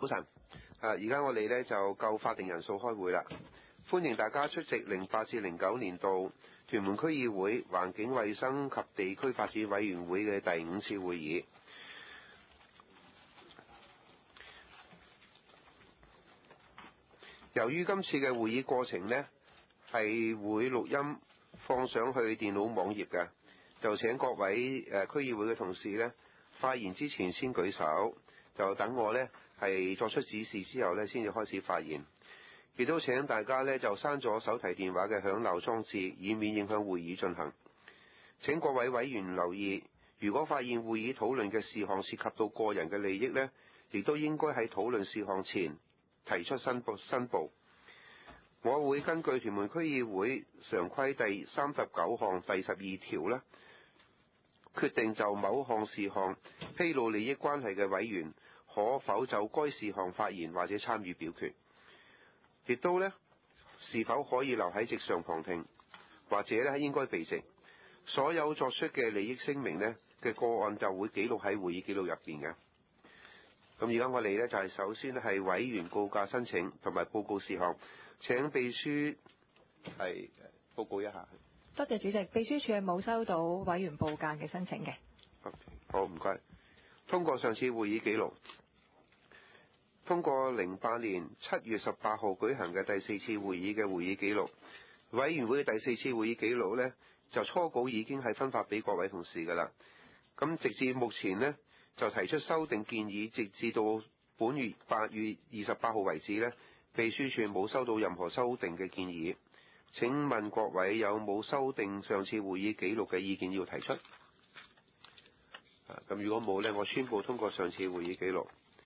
早晨，而家我哋呢就夠法定人數開會啦，歡迎大家出席08至09年度屯門區議會環境衛生及地區發展委員會嘅第5次會議。由於今次嘅會議過程呢係會錄音放上去電腦網頁嘅，就請各位區議會嘅同事呢發言之前先舉手，就等我呢係作出指示之後呢先至開始發言。亦都請大家呢就刪咗手提電話嘅響鬧裝置，以免影響會議進行。請各位委員留意，如果發現會議討論嘅事項涉及到個人嘅利益呢，亦都應該喺討論事項前提出申報。我會根據屯門區議會常規第39項第12條呢，決定就某項事項披露利益關係嘅委員可否就該事項發言或者參與表決，亦都呢是否可以留喺席上旁聽，或者呢應該避席。所有作出嘅利益聲明呢嘅個案就會記錄喺會議記錄入邊嘅。咁而家我哋呢就係首先係委員告假申請同埋報告事項，請秘書係報告一下。 多謝主席，秘書處係冇收到委員報假嘅申請嘅。 好，唔該。通過上次會議記錄，通過08年7月18號舉行嘅第4次會議嘅會議記錄，委員會嘅第4次會議記錄呢，就初稿已經係分發俾各位同事㗎啦。咁直至目前呢，就提出修訂建議，直至到本月8月28號為止呢，秘書處冇收到任何修訂嘅建議。請問各位有冇修訂上次會議記錄嘅意見要提出？咁如果冇呢，我宣布通過上次會議記錄。